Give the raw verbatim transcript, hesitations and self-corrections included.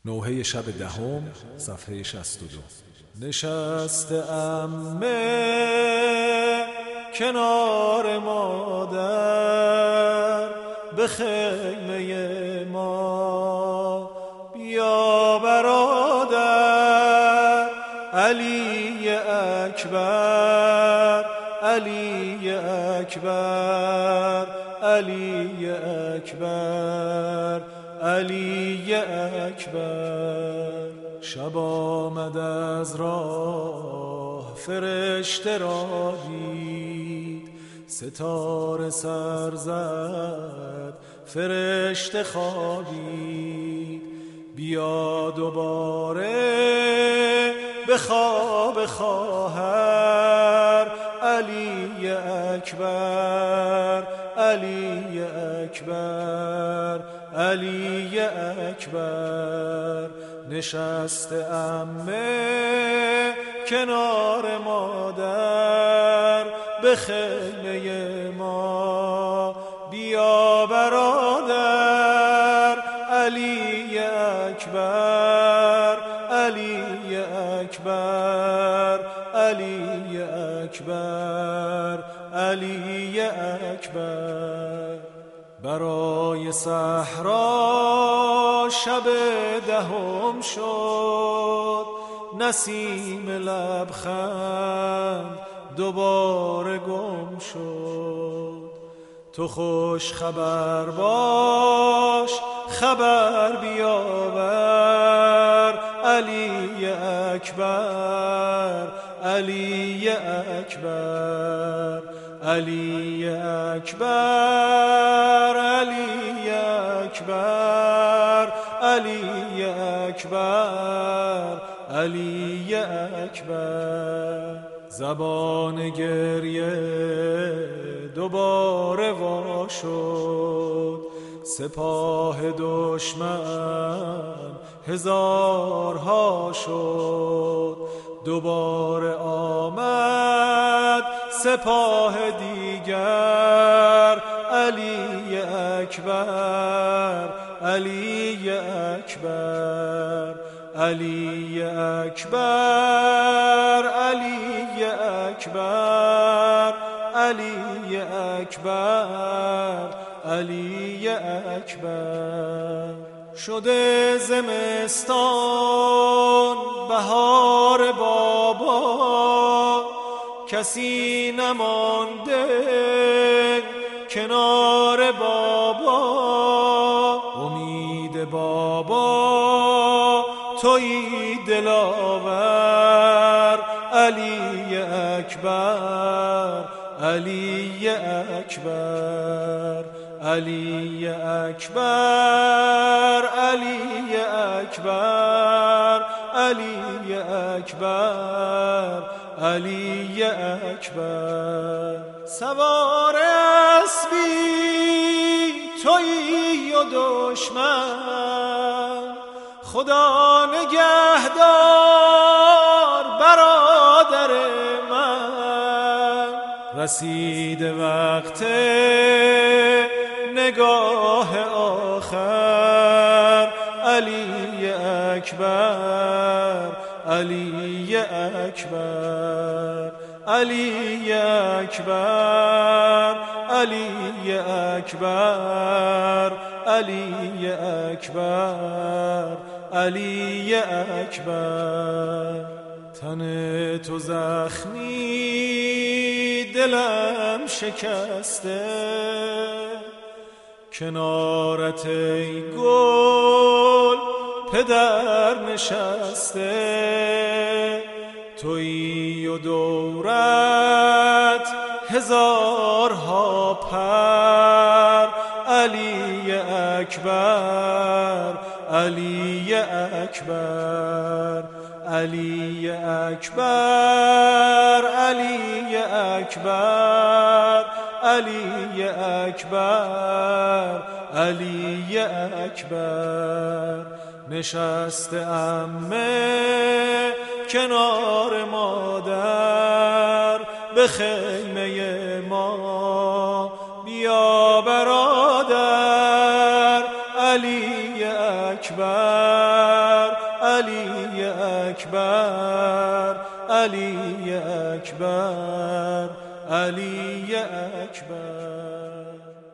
نوحه شب دهم صفحه شصت و دو. نشسته عمه کنار مادر به خیمه ما، بیا برادر علی اکبر، علی اکبر، علی اکبر، علی اکبر. شب آمد از راه فرشته را دید، ستاره سر زد فرشته خوابید. بیا دوباره به خواب خواهر، علی اکبر، علی اکبر، علی اکبر. نشسته عمه کنار مادر به خیمه ما، بیا برادر علی اکبر، علی اکبر، علی اکبر، علی اکبر. برای صحرا شب دهم شد، نسیم لبخند دوباره گم شد. تو خوش خبر باش، خبر بیاور، علی اکبر، علی اکبر، علی اکبر، علی اکبر، علی اکبر، علی اکبر. زبان گریه دوباره وا شد، سپاه دشمن هزارها شد. دوباره آمد سپاه دیگر، علی اکبر، علی اکبر، علی اکبر، علی اکبر، علی اکبر، علی اکبر. شده زمستان بهار بابا، کسی نمانده کنار بابا. امید بابا تویی دلاور، علی اکبر، علی اکبر، علی اکبر، علی اکبر، علی اکبر، علی اکبر. سوار اسبی تویی و دشمن، خدا نگهدار برادر من. رسید وقت نگاه آخر، علی اکبر، علی اکبر، علی اکبر، علی اکبر، علی اکبر، علی اکبر. تن تو زخمی دلم شکسته، کنارت ای گل پدر نشسته. تویی و دورت هزارها پر، علی اکبر، علی اکبر، علی اکبر، علی اکبر، علی اکبر، علی اکبر. نشسته عمه کنار مادر به خیمه ما، بیا برادر علی اکبر. علی اکبر علی اکبر علی اکبر.